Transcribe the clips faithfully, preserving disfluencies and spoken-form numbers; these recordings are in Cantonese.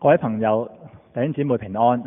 各位朋友、弟兄姊妹平安。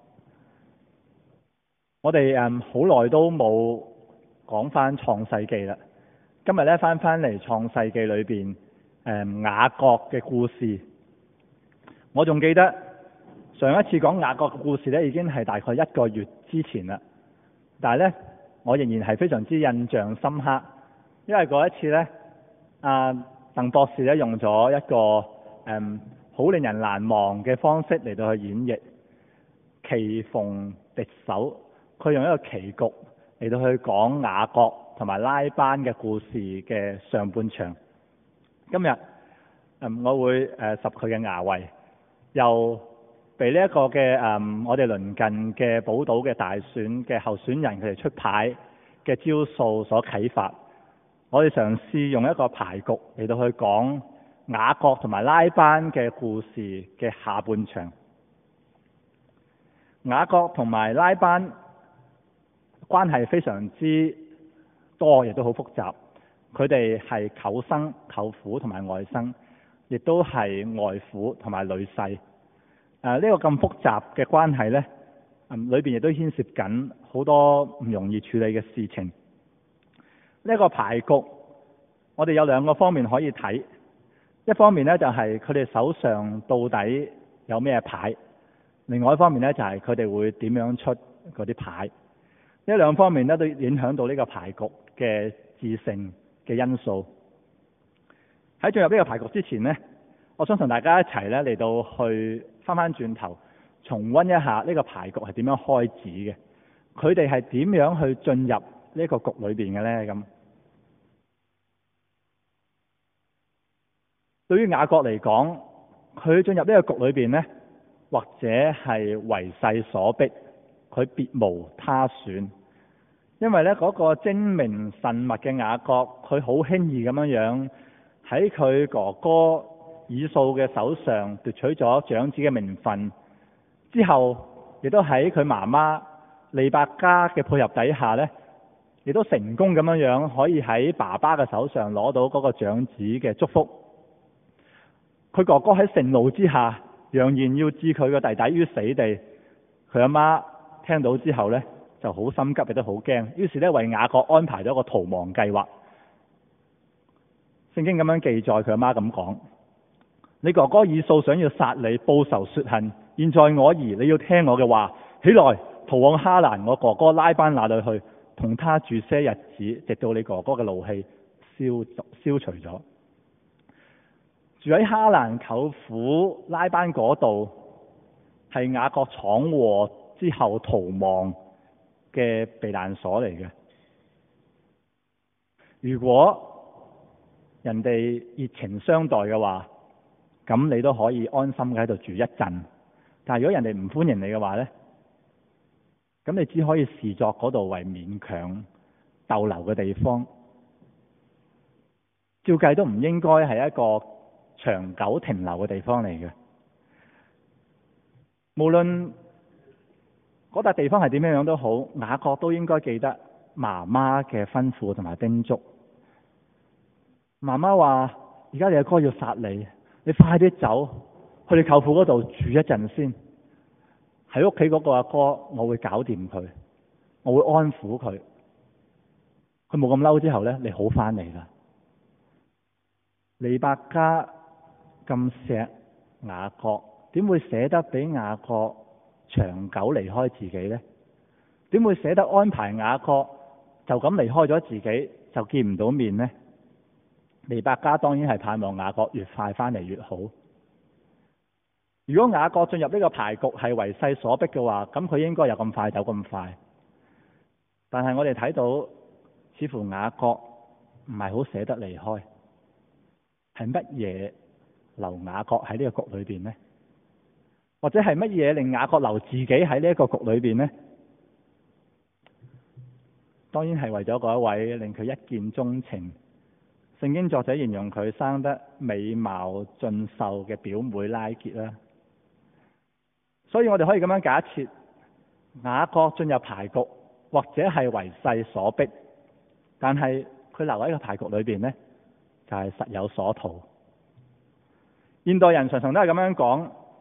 我哋誒好耐都冇講翻創世記啦。今日咧翻翻嚟創世記裏邊誒雅各嘅故事。我仲記得上一次講雅各嘅故事咧，已經係大概一個月之前啦。但係咧，我仍然係非常之印象深刻，因為嗰一次咧，阿鄧博士咧用咗一個誒好令人難忘嘅方式嚟到去演繹棋逢敵手。佢用一個棋局嚟到去講雅各同埋拉班嘅故事嘅上半場。今日嗯我會誒拾佢嘅牙慧，又被呢一個嘅誒、嗯、我哋鄰近嘅寶島嘅大選嘅候選人佢哋出牌嘅招數所啟發。我哋嘗試用一個牌局嚟到去講雅各同埋拉班嘅故事嘅下半場。雅各同埋拉班關係非常之多，亦都好複雜。佢哋係舅生、舅父同埋外甥，亦都係外父同埋女婿。誒、啊、呢、這個咁複雜嘅關係呢，嗯、裏邊亦都牽涉緊好多唔容易處理嘅事情。呢、這個牌局，我哋有兩個方面可以睇。一方面呢，就係佢哋手上到底有咩牌，另外一方面呢，就係佢哋會點樣出嗰啲牌。呢兩方面咧都影響到呢個牌局嘅致勝嘅因素。喺進入呢個牌局之前呢，我想同大家一齊咧嚟到去翻翻轉頭，重溫一下呢個牌局係點樣開始嘅。佢哋係點樣去進入呢個局裏邊嘅呢？咁對於雅各嚟講，佢進入呢個局裏邊呢，或者係為勢所逼。佢別無他選，因為咧嗰個精明慎密嘅雅各，佢好輕易咁樣樣喺佢哥哥以掃嘅手上奪取咗長子嘅名分，之後亦都喺佢媽媽利百加嘅配合底下咧，亦都成功咁樣樣可以喺爸爸嘅手上攞到嗰個長子嘅祝福。佢哥哥喺盛怒之下，揚言要置佢個弟弟於死地，佢阿媽聽到之後呢，就好心急，亦都好驚，於是呢，為雅各安排咗一個逃亡計劃。聖經咁樣記載，佢阿媽咁講：你哥哥以掃想要殺你，報仇雪恨。現在我兒，你要聽我嘅話，起來逃往哈蘭我哥哥拉班那裏去，同他住些日子，直到你哥哥嘅怒氣消消除咗。住喺哈蘭舅父拉班嗰度，係雅各闖禍之後逃亡嘅避難所嚟嘅。如果人哋熱情相待嘅話，咁你都可以安心嘅喺度住一陣。但係如果人哋唔歡迎你嘅話呢，咁你只可以視作嗰度為勉強逗留嘅地方。照計都唔應該係一個長久停留嘅地方嚟嘅。無論嗰笪地方係點樣樣都好，雅各都應該記得媽媽嘅吩咐同埋叮囑。媽媽話：而家你阿哥要殺你，你快啲走去你舅父嗰度住一陣先。喺屋企嗰個阿哥，我會搞掂佢，我會安撫佢。佢冇咁嬲之後呢，你好翻嚟啦。利百加咁錫雅各，點會捨得俾雅各長久離開自己呢？點會捨得安排雅各就咁離開咗自己，就見唔到面呢？利百加當然係盼望雅各越快翻嚟越好。如果雅各進入呢個牌局係為勢所逼嘅話，咁佢應該有咁快走咁快。但係我哋睇到，似乎雅各唔係好捨得離開。係乜嘢留雅各喺呢個局裏邊呢？或者係乜嘢令雅各留自己喺呢一個局裏邊呢？當然係為咗嗰一位令佢一見鍾情，聖經作者形容佢生得美貌俊秀嘅表妹拉結啦。所以我哋可以咁樣假設，雅各進入牌局或者係為勢所逼，但係佢留喺個牌局裏邊呢，就係實有所圖。現代人常常都係咁樣講，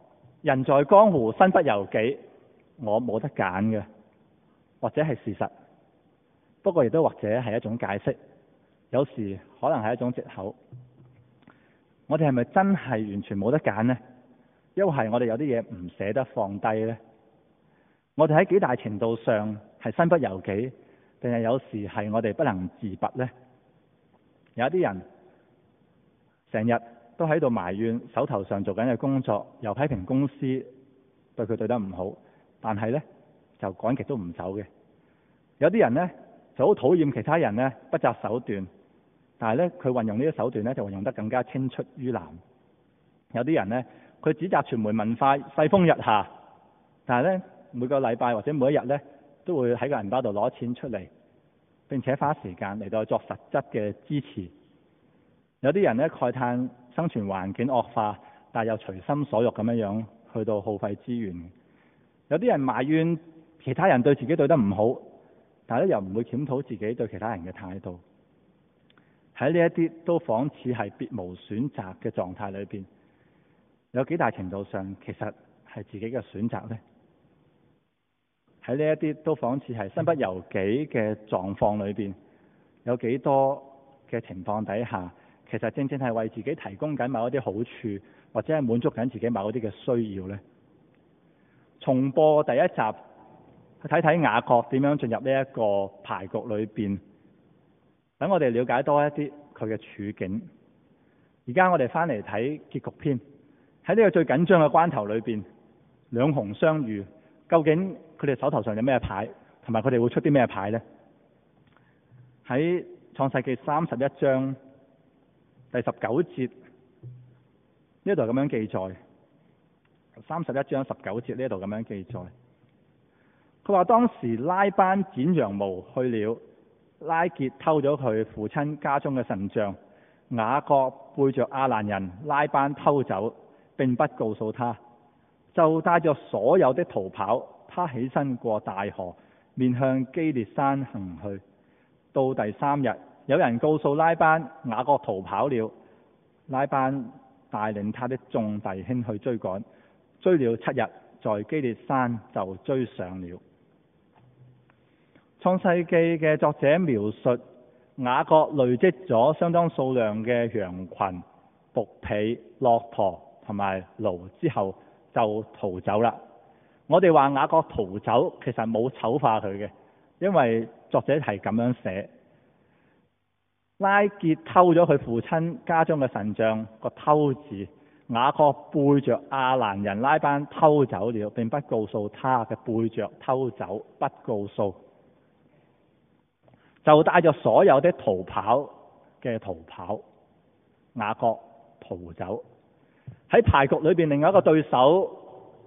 人在江湖身不由己，我冇得揀嘅，或者係事實。不過亦都或者係一種解釋，有時可能係一種藉口。我哋係咪真係完全冇得揀呢？因為係我哋有啲嘢唔捨得放低呢？我哋喺幾大程度上係身不由己，定係有時係我哋不能自拔呢？有啲人成日都喺度埋怨手頭上做緊嘅工作，又批評公司對佢對得唔好，但係呢就趕極都唔走嘅。有啲人呢就好討厭其他人呢不擇手段，但係呢佢運用呢啲手段呢就運用得更加青出於藍。有啲人呢佢指責傳媒文化世風日下，但係呢每個禮拜或者每一日呢都會喺個銀包度攞錢出嚟，並且花時間嚟到作實質嘅支持。有啲人呢慨嘆生存環境惡化，但又隨心所欲咁樣樣去到耗費資源。有啲人埋怨其他人對自己對得唔好，但係咧又唔會檢討自己對其他人嘅態度。喺呢一啲都仿似係別無選擇嘅狀態裏邊，有幾大程度上其實係自己嘅選擇呢？喺呢一啲都仿似係身不由己嘅狀況裏邊，有幾多嘅情況底下，其實正正係為自己提供緊某一啲好處，或者係滿足緊自己某一啲嘅需要呢？重播第一集，去睇睇雅各點樣進入呢一個牌局裏邊，等我哋了解多一啲佢嘅處境。而家我哋翻嚟睇結局篇，喺呢個最緊張嘅關頭裏邊，兩雄相遇，究竟佢哋手頭上有咩牌，同埋佢哋會出啲咩牌呢？喺創世記三十一章第十九節呢度咁樣記載，三十一章十九節呢度咁樣記載，佢話當時拉班剪羊毛去了，拉結偷咗佢父親家中嘅神像，雅各背着亞蘭人拉班偷走，並不告訴他，就帶着所有的逃跑。他起身過大河，面向基列山行去。到第三日，有人告訴拉班，雅各逃跑了。拉班帶領他的眾弟兄去追趕，追了七日，在基列山就追上了。創世記嘅作者描述雅各累積咗相當數量嘅羊群、僕婢、駱駝同埋驢之後就逃走啦。我哋話雅各逃走，其實冇醜化佢嘅，因為作者係咁樣寫：拉結偷咗佢父親家中嘅神像，個偷字，雅各背着亞蘭人拉班偷走了，並不告訴他嘅背着偷走，不告訴，就帶着所有的逃跑嘅逃跑，雅各逃走。喺牌局裏邊，另外一個對手，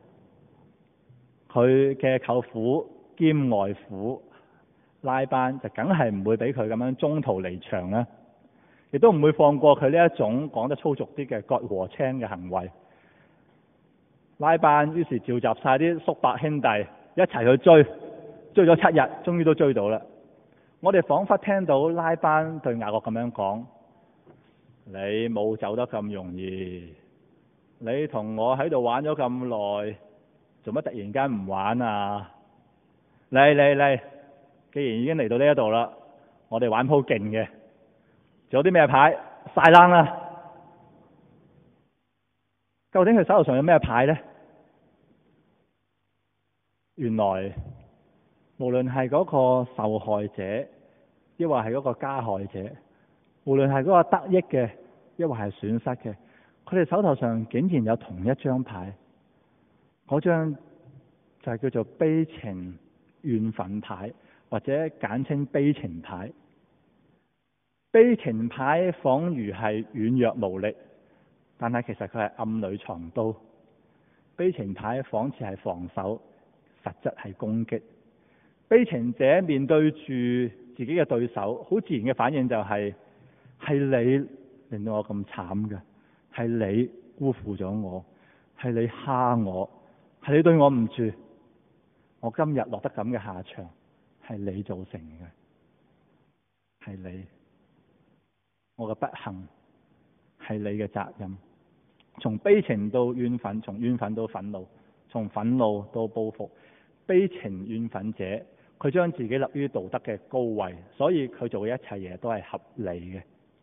佢嘅舅父兼外父拉班就梗係唔會俾佢咁樣中途離場啦，亦都唔會放過佢呢一種講得粗俗啲嘅割禾青嘅行為。拉班於是召集晒啲叔伯兄弟一齊去追，追咗七日，終於都追到啦。我哋彷彿聽到拉班對雅各咁樣講：你冇走得咁容易，你同我喺度玩咗咁耐，做乜突然間唔玩啊？嚟嚟嚟，既然已經嚟到呢一度啦，我哋玩鋪勁嘅，仲有啲咩牌？晒冷啦！究竟佢手頭上有咩牌呢？原來無論係嗰個受害者，抑或係嗰個加害者，無論係嗰個得益嘅，抑或係損失嘅，佢哋手頭上竟然有同一張牌。嗰張就係叫做悲情怨憤牌，或者簡稱悲情牌。悲情牌仿如係軟弱無力，但係其實佢係暗裏藏刀。悲情牌仿似係防守，實質係攻擊。悲情者面對住自己嘅對手，好自然嘅反應就係、是：係你令到我咁慘嘅，係你辜負咗我，係你蝦我，係你對我唔住，我今日落得咁嘅下場，係你造成嘅，係你，我嘅不幸係你嘅責任。 從悲情到怨憤，從怨憤到憤怒，從憤怒到報復。悲情怨憤者，佢將自己立於道德嘅高位，所以佢做嘅一切嘢都係合理嘅。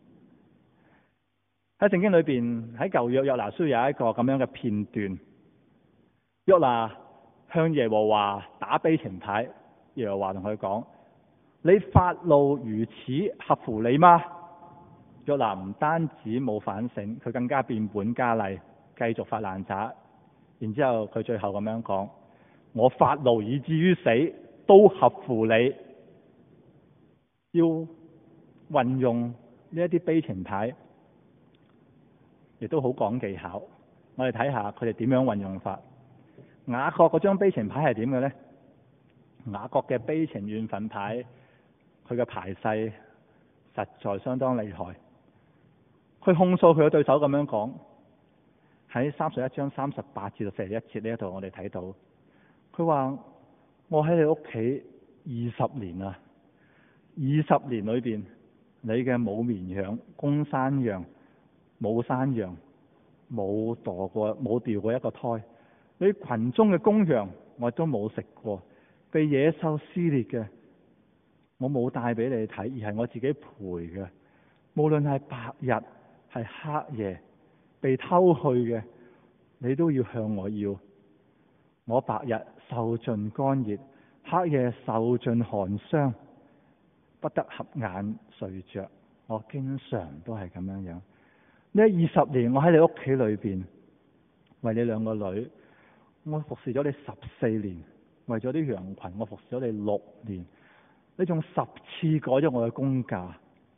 喺聖經裏邊，喺舊約約拿書有一個咁樣嘅片段，約拿向耶和華打悲情牌，耶和華同佢講：你發怒如此，合乎理嗎？約拿唔單止冇反省，佢更加變本加厲，繼續發爛渣。然之後佢最後咁樣講：我發怒以至於死，都合乎理。要運用呢一啲悲情牌，亦都好講技巧。我哋睇下佢哋點樣運用法。雅各嗰張悲情牌係點嘅呢？雅各嘅悲情怨憤牌，佢嘅牌勢實在相當厲害。佢控訴佢嘅對手咁樣講，喺三十一章三十八至到四十一節呢一度，我哋睇到佢話：我喺你屋企二十年啦，二十年裏邊，你嘅母綿羊、公山羊、母山羊冇墮過、冇掉過一個胎。你群中嘅公羊我都冇食過，被野獸撕裂嘅我冇帶俾你睇，而係我自己陪嘅。無論係白日係黑夜，被偷去嘅你都要向我要。我白日受盡乾熱，黑夜受盡寒霜，不得合眼睡着。我經常都係咁樣樣。呢二十年我喺你屋企裏邊，為你兩個女，我服侍咗你十四年，為咗啲羊群我服侍咗你六年，你仲十次改咗我嘅工價，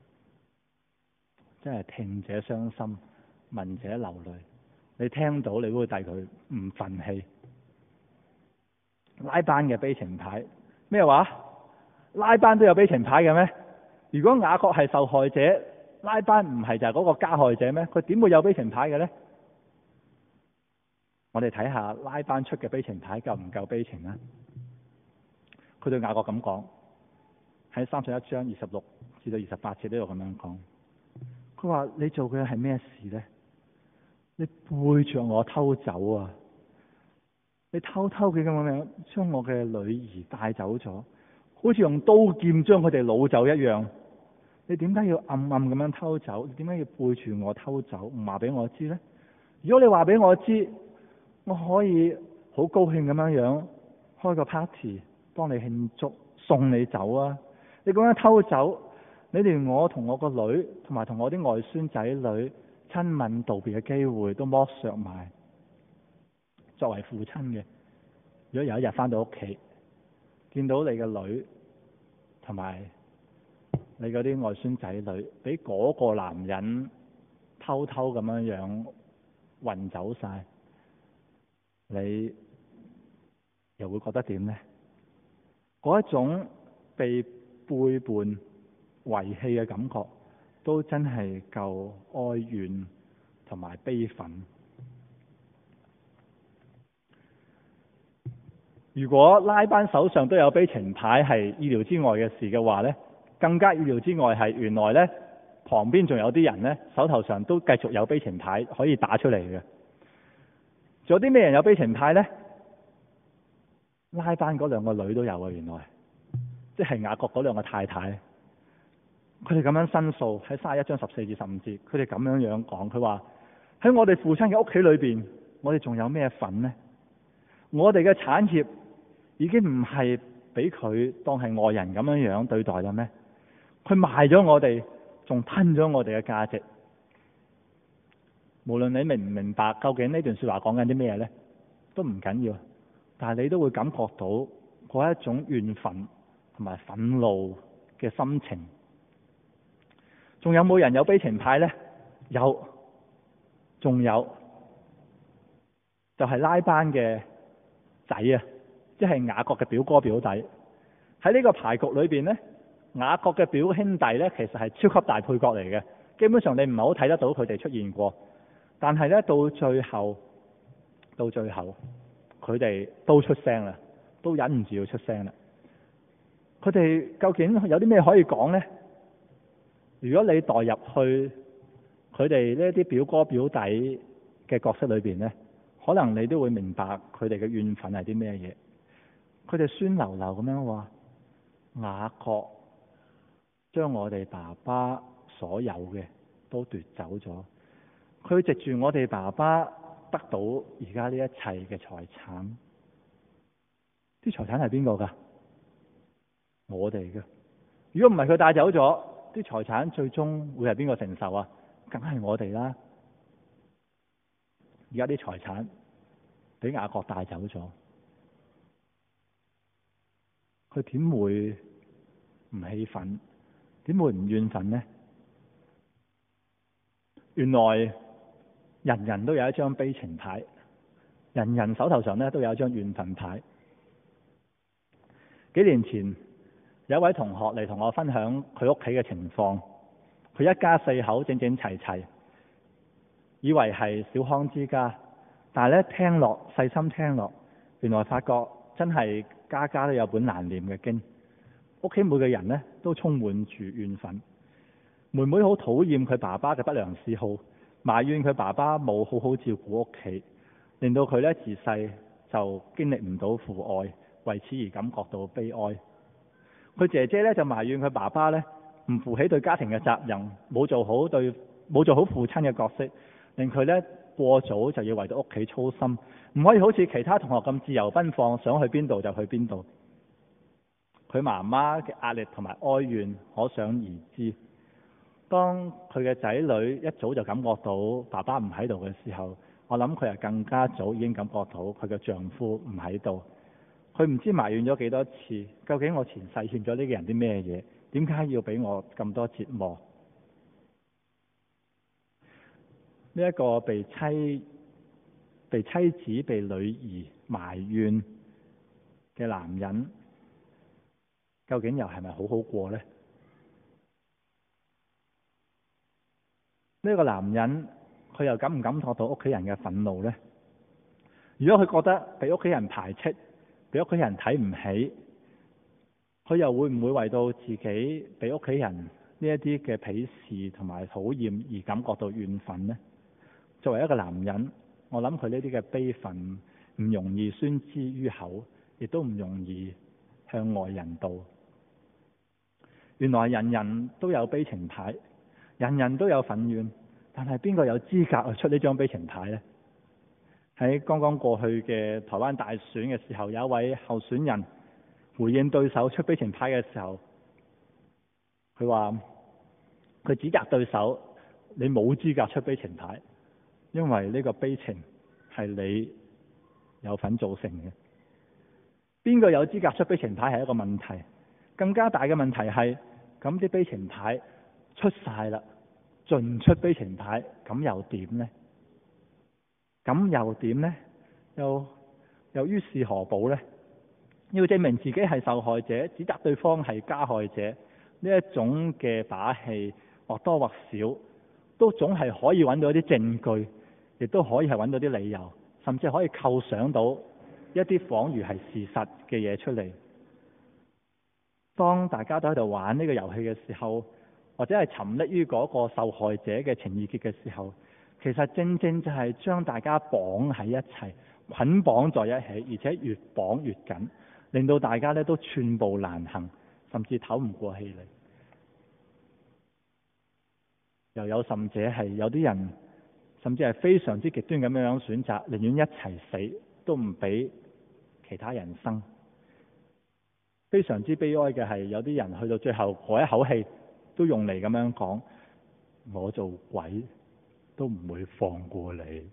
真係聽者傷心，聞者流淚。你聽到你都會替佢唔忿氣。拉班嘅悲情牌咩話？拉班都有悲情牌嘅咩？如果雅各係受害者，拉班唔係就係嗰個加害者咩？佢點會有悲情牌嘅呢？我哋睇下拉班出嘅悲情牌夠唔夠悲情呢？佢對雅各咁講，喺三十一章二十六至到二十八節呢度咁樣講。佢話：你做嘅係咩事呢？你背着我偷走啊！你偷偷嘅咁樣將我嘅女兒帶走咗，好似用刀劍將佢哋擄走一樣。你點解要暗暗咁樣偷走？你點解要背住我偷走？唔話俾我知呢？如果你話俾我知，我可以好高興咁樣樣開個 party 幫你慶祝，送你走啊！你咁樣偷走，你連我同我個女同埋同我啲外孫仔女親吻道別嘅機會都剝削埋。作為父親嘅，如果有一日翻到屋企，見到你嘅女同埋你嗰啲外孫仔女俾嗰個男人偷偷咁樣樣運走晒，你又會覺得點呢？嗰一種被背叛遺棄嘅感覺，都真係夠哀怨同埋悲憤。如果拉班手上都有悲情牌係意料之外嘅事嘅話呢，更加意料之外係原來呢旁邊仲有啲人呢手頭上都繼續有悲情牌可以打出嚟嘅。仲有啲咩人有悲情牌呢？拉班嗰兩個女都有啊，原來即係雅各嗰兩個太太，佢哋咁樣申訴喺三十一章十四至十五節，佢哋咁樣樣講，佢話喺我哋父親嘅屋企裏邊，我哋仲有咩份呢？我哋嘅產業已經唔係俾佢當係外人咁樣樣對待啦咩？佢賣咗我哋，仲吞咗我哋嘅價值。無論你明唔明白究竟呢段說話講緊啲咩呢，都唔緊要，但係你都會感覺到嗰一種怨憤同埋憤怒嘅心情。仲有冇人有悲情牌呢？有，仲有就係拉班嘅仔啊，即係雅各嘅表哥表弟。喺呢個牌局裏邊呢，雅各嘅表兄弟呢，其實係超級大配角嚟嘅，基本上你唔係好睇得到佢哋出現過。但係呢，到最後，到最後，佢哋都出聲啦，都忍唔住要出聲啦。佢哋究竟有啲咩可以講呢？如果你代入去佢哋呢啲表哥表弟嘅角色裏邊呢，可能你都會明白佢哋嘅怨憤係啲咩嘢。佢哋酸溜溜咁樣話：雅各將我哋爸爸所有嘅都奪走咗，佢藉住我哋爸爸得到而家呢一切嘅財產。啲財產係邊個㗎？我哋嘅。如果唔係佢帶走咗，啲財產最終會係邊個承受啊？梗係我哋啦。而家啲財產俾雅各帶走咗，佢點會唔氣憤？點會唔怨憤呢？原來人人都有一張悲情牌，人人手頭上咧都有一張怨憤牌。幾年前有一位同學嚟同我分享佢屋企嘅情況，佢一家四口整整齊齊，以為係小康之家，但係咧聽落細心聽落，原來發覺真係家家都有本難念嘅經。屋企每個人咧都充滿住怨憤。妹妹好討厭佢爸爸嘅不良嗜好，埋怨佢爸爸冇好好照顧屋企，令到佢咧自細就經歷唔到父愛，為此而感覺到悲哀。佢姐姐咧就埋怨佢爸爸咧唔負起對家庭嘅責任，冇做好對冇做好父親嘅角色，令佢咧過早就要為到屋企操心，唔可以好似其他同學咁自由奔放，想去邊度就去邊度。佢媽媽嘅壓力同埋哀怨可想而知。當佢嘅仔女一早就感覺到爸爸唔喺度嘅時候，我諗佢係更加早已經感覺到佢嘅丈夫唔喺度。佢唔知埋怨咗幾多次，究竟我前世欠咗呢個人啲咩嘢？點解要俾我咁多折磨？呢、這、一個被妻、被妻子、被女兒埋怨嘅男人，究竟又係咪好好過呢？呢、這個男人佢又感唔感覺到屋企人嘅憤怒呢？如果佢覺得被屋企人排斥，俾屋企人睇唔起，佢又會唔會為到自己俾屋企人呢一啲嘅鄙視同埋討厭而感覺到怨憤呢？作為一個男人，我諗佢呢啲嘅悲憤唔容易宣之於口，亦都唔容易向外人道。原來人人都有悲情牌，人人都有憤怨，但係邊個有資格去出呢張悲情牌呢？喺剛剛過去嘅台灣大選嘅時候，有一位候選人回應對手出悲情牌嘅時候，佢話佢指責對手：你冇資格出悲情牌，因為呢個悲情係你有份造成嘅。邊個有資格出悲情牌係一個問題，更加大嘅問題係咁啲悲情牌出晒啦，盡出悲情牌，咁又點呢？咁又點呢？又又於是何補呢？要證明自己係受害者，指責對方係加害者，呢一種嘅把戲或多或少都總係可以揾到一啲證據，亦都可以係揾到啲理由，甚至可以構想到一啲仿如係事實嘅嘢出嚟。當大家都喺度玩呢個遊戲嘅時候，或者係沉溺於嗰個受害者嘅情意結嘅時候，其實正正就係將大家綁喺一齊，捆綁在一起，而且越綁越緊，令到大家咧都寸步難行，甚至唞唔過氣嚟。又有甚者係有啲人，甚至係非常之極端咁樣選擇，寧願一齊死都唔俾其他人生。非常之悲哀嘅係，有啲人去到最後嗰一口氣都用嚟咁樣講：我做鬼都唔會放過你。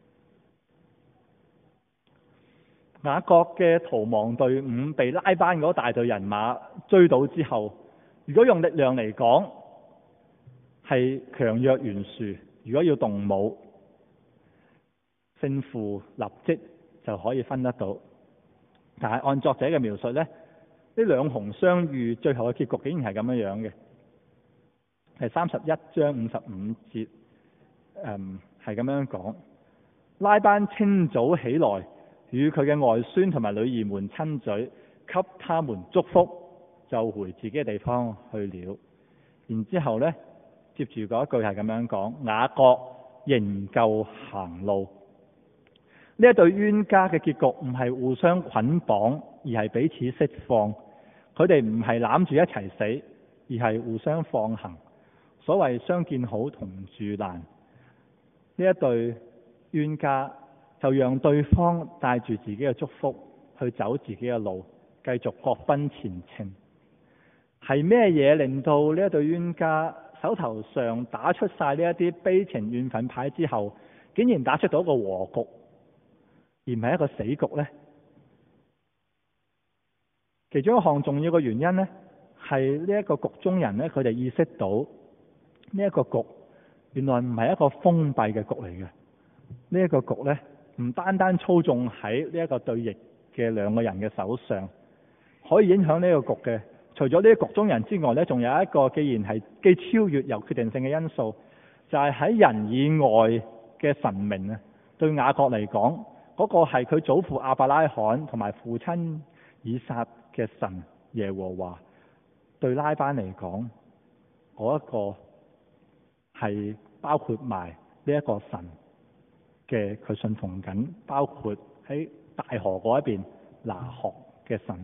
雅各嘅逃亡隊伍被拉班嗰大隊人馬追到之後，如果用力量嚟講係強弱懸殊，如果要動武，勝負立即就可以分得到。但係按作者嘅描述呢，呢兩雄相遇最後嘅結局竟然係咁樣樣嘅，係三十一章五十五節，誒係咁樣講：拉班清早起來，與佢嘅外孫同埋女兒們親嘴，給他們祝福，就回自己嘅地方去了。然之後呢，接住嗰一句係咁樣講：雅各仍舊行路。呢一對冤家嘅結局唔係互相捆綁，而係彼此釋放。佢哋唔係攬住一齊死，而係互相放行。所謂相見好，同住難。呢一對冤家就讓對方帶住自己嘅祝福去走自己嘅路，繼續各奔前程。係咩嘢令到呢一對冤家手頭上打出晒呢一啲悲情怨憤牌之後，竟然打出到一個和局，而唔係一個死局呢？其中一項重要嘅原因呢，係呢一個局中人呢，佢哋意識到呢一個局原來唔係一個封閉嘅局嚟嘅。呢一個局呢，唔單單操縱喺呢一個對弈嘅兩個人嘅手上，可以影響呢個局嘅，除咗呢啲局中人之外呢，仲有一個既然係既超越又決定性嘅因素，就係喺人以外嘅神明啊。對雅各嚟講，嗰個係佢祖父亞伯拉罕同埋父親以撒嘅神耶和華。對拉班嚟講，嗰一個係包括埋呢一個神嘅，佢信奉緊，包括喺大河嗰一邊拿鶴嘅神。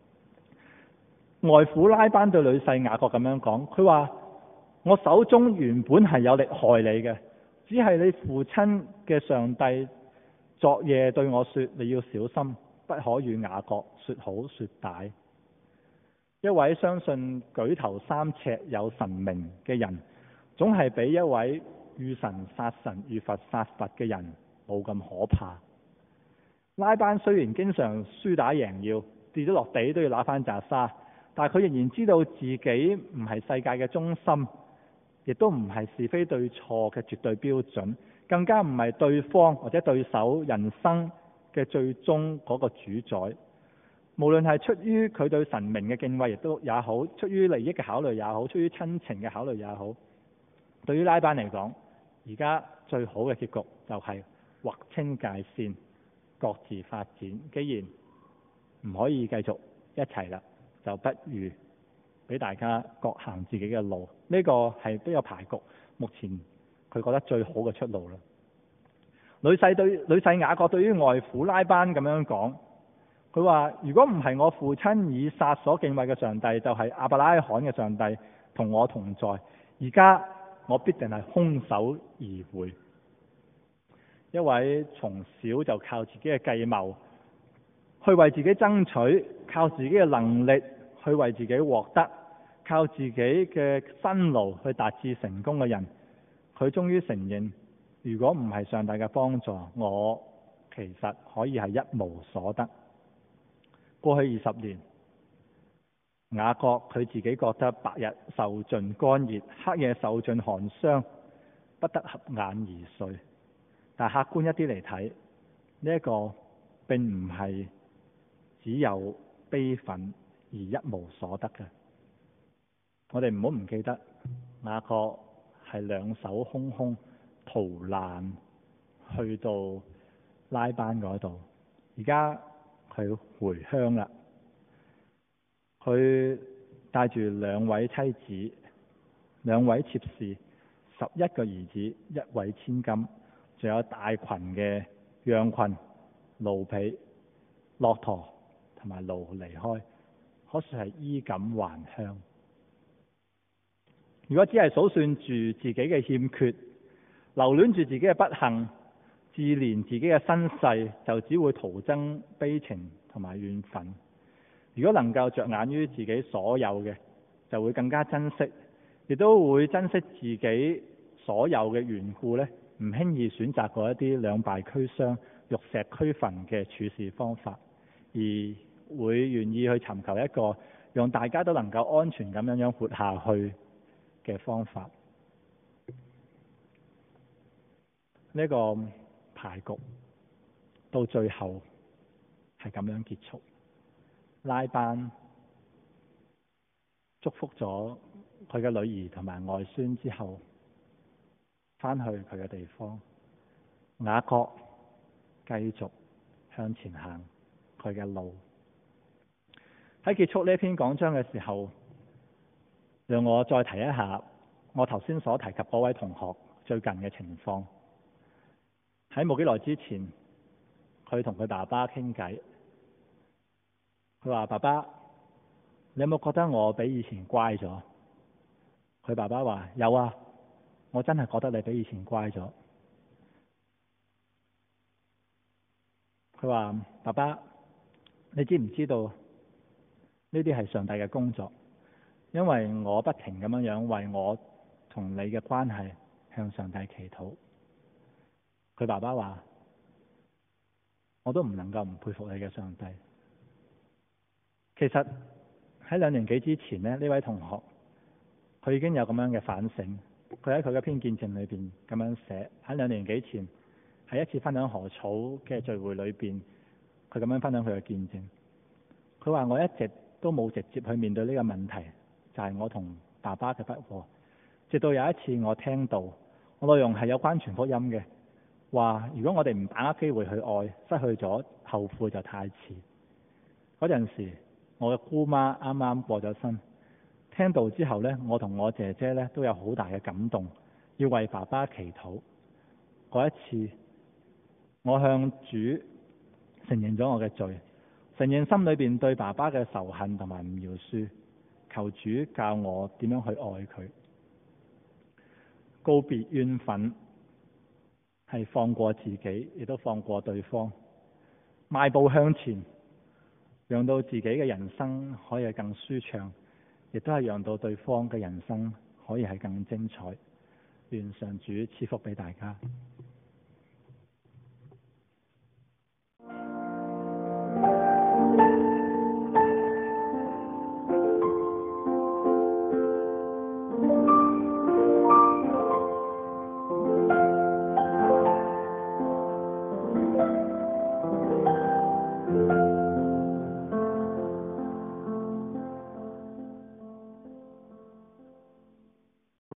外父拉班對女婿雅各咁樣講，佢話：我手中原本係有力害你嘅，只係你父親嘅上帝昨夜對我說，你要小心，不可與雅各說好說歹。一位相信舉頭三尺有神明嘅人，總係比一位遇神殺神遇佛殺佛嘅人冇咁可怕。拉班雖然經常輸打贏要，跌咗落地都要拿翻紮沙，但係佢仍然知道自己唔係世界嘅中心，亦都唔係是，是非對錯嘅絕對標準，更加唔係對方或者對手人生嘅最終嗰個主宰。無論係出於佢對神明嘅敬畏亦都也好，出於利益嘅考慮也好，出於親情嘅考慮也好，對於拉班嚟講，而家最好嘅結局就係劃清界線，各自發展。既然唔可以繼續一齊啦，就不如俾大家各行自己嘅路。呢、這個係比較排局，目前佢覺得最好嘅出路啦。女婿對女婿雅各對於外父拉班咁樣講，佢話：如果唔係我父親以撒所敬畏嘅上帝，就係、是、亞伯拉罕嘅上帝同我同在，而家我必定係空手而回。一位從小就靠自己嘅計謀去為自己爭取，靠自己嘅能力去為自己獲得，靠自己嘅辛勞去達至成功嘅人，佢終於承認，如果唔係上帝嘅幫助，我其實可以係一無所得。過去二十年，雅各佢自己覺得白日受盡乾熱，黑夜受盡寒霜，不得合眼而睡。但客觀一啲嚟睇，呢一個並唔係只有悲憤而一無所得嘅。我哋唔好唔記得，雅各係兩手空空逃難去到拉班嗰度，而家佢回鄉啦。佢帶住兩位妻子、兩位妾侍、十一個兒子、一位千金，仲有大群嘅羊群、驢婢、駱駝同埋驢離開，可算係衣錦還鄉。如果只係數算住自己嘅欠缺，留戀住自己嘅不幸，自憐自己嘅身世，就只會徒增悲情同埋怨憤。如果能夠着眼於自己所有嘅，就會更加珍惜，亦都會珍惜自己所有嘅緣故呢，唔輕易選擇過一啲兩敗俱傷、玉石俱焚嘅處事方法，而會願意去尋求一個讓大家都能夠安全咁樣樣活下去嘅方法。呢個牌局到最後係咁樣結束。拉班祝福咗佢嘅女兒同埋外孫之後，翻去佢嘅地方。雅各繼續向前行佢嘅路。喺結束呢篇講章嘅時候，讓我再提一下我頭先所提及嗰位同學最近嘅情況。 喺冇幾耐之前，佢同佢爸爸傾偈，佢話：爸爸，你有冇覺得我比以前乖咗？佢爸爸話：有啊，我真係覺得你比以前乖咗。佢話：爸爸，你知唔知道呢啲係上帝嘅工作？因為我不停咁樣樣為我同你嘅關係向上帝祈禱。佢爸爸話：我都唔能夠唔佩服你嘅上帝。其實喺兩年幾之前呢，呢位同學佢已經有咁樣嘅反省。佢喺佢嘅篇見證裏邊咁樣寫：喺兩年幾前，喺一次分享禾草嘅聚會裏邊，佢咁樣分享佢嘅見證。佢話：我一直都冇直接去面對呢個問題，就係我同爸爸嘅不和。直到有一次我聽到，我內容係有關傳福音嘅，話如果我哋唔把握機會去愛，失去咗後悔就太遲。嗰陣時，我嘅姑媽啱啱過咗身，聽到之後呢，我同我姐姐呢都有好大嘅感動，要為爸爸祈禱。嗰一次，我向主承認咗我嘅罪，承認心裏邊對爸爸嘅仇恨同埋唔饒恕，求主教我點樣去愛佢。告別怨憤係放過自己，亦都放過對方，邁步向前，讓到自己嘅人生可以係更舒暢，亦都係讓到對方嘅人生可以係更精彩。願上主賜福俾大家。